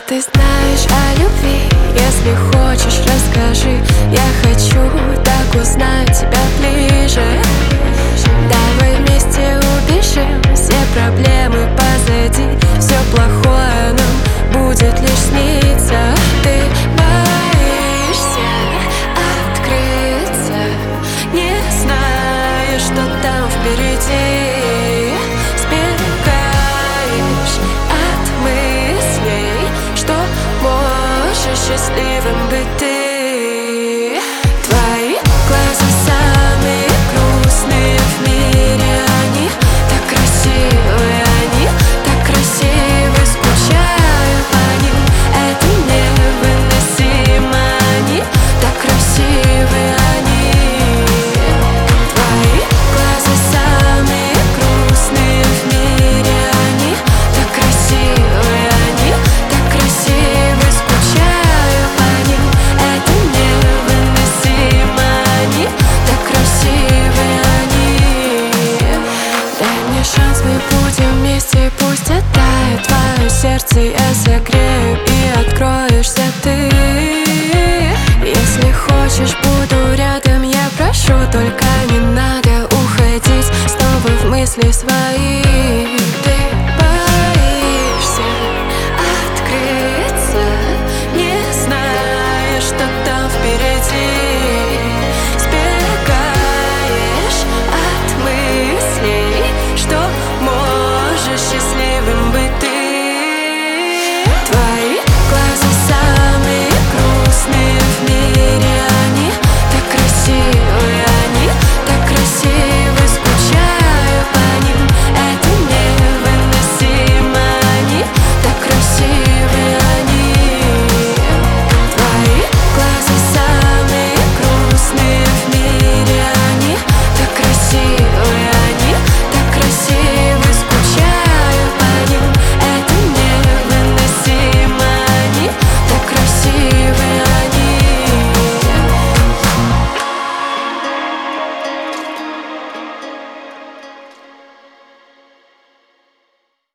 ты знаешь о любви? Если хочешь, расскажи. Я хочу так узнать тебя ближе. Давай вместе убежим, все проблемы позади. Все плохое нам будет лишь сниться. Ты боишься открыться, не зная, что там впереди. Счастливым быть ты. Твои глаза самые грустные в мире. Они так красивые, они так красивы. Скучаю по ним, это невыносимо. Они так красивы, они. Твои глаза самые грустные в мире. Они так красивые, они так красивы. Шанс, мы будем вместе, пусть оттает твое сердце. Я согрею и откроешься ты. Если хочешь, буду рядом, я прошу. Только не надо уходить снова в мысли свои.